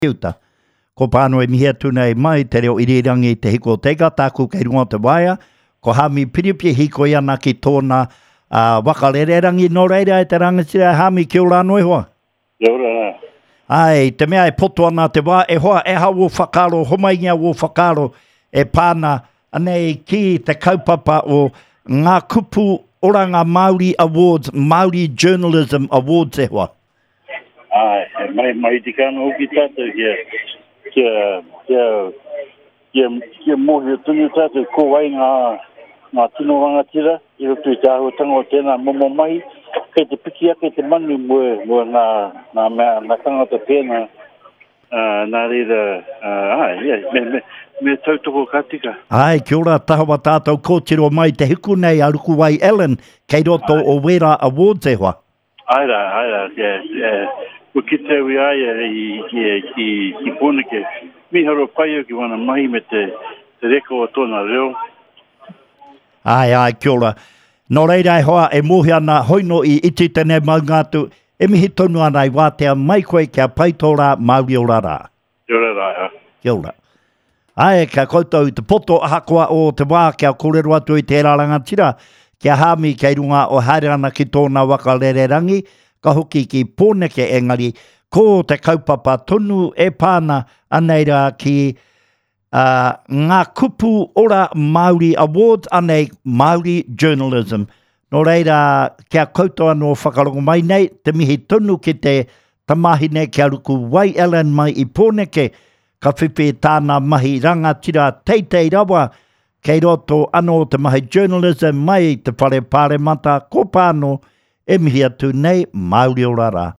kiuta. Ko pāno e mihia tuna e mai te reo irirangi te hiko tega tāku kei runga te waia, ko hami piripi hiko iana ki tōna wakarererangi no reira e te rangatira hami ki ora anō e hoa. Kia ora. Ai, te mea e poto ana te wā, e hoa e hau o whakaro, homaingia o whakaro e pāna anei ki te kaupapa o ngā kupu Oranga Māori Awards, Māori Journalism Awards e hoa. Ai, mai te kāna hoki tātou kia mohi o tunu tātou ko wai ngā tino rangatira, i roto i te ahotanga o tēnā momo mai, kei te piki ake te manu mua nā tangata pēnā, nā reira, me tautoko katika. Ai, kia ora tahawa tātou kōtiro mai te hiku nei aruku wai Ellen, kei roto o Wera Awards e hoa. Aira, ko ki te ui aia ki Pōneke, mi haro pai o ki wana mahi me te reko o tōna reo. Ai, kia ora. Nō reira e hoa, e mohi ana hoino i iti tene maungātu, e mihi tonu ana i wātea mai koe kia paitora Māori o rara. Kia ora, Kia ora. Ai, kia koutou i te poto ahakoa o te wā kia kōrero atu i te rangatira, kia hami kei runga o haereana ki tōna wakarererangi, ka hoki ki Pōneke engari, ko te kaupapa tonu e pāna aneira ki ngā kupu ora Māori Awards, anei Māori Journalism. Nō reira, kia koutou anō whakarongo mai nei, te mihi tonu ki te tamahine kia ruku wai Ellen mai i Pōneke, ka whiwhi tāna mahi rangatira teitei rawa, kei roto anō te mahi journalism mai te whare pāre mata ko pāno e mihi atu nei Māori o rara.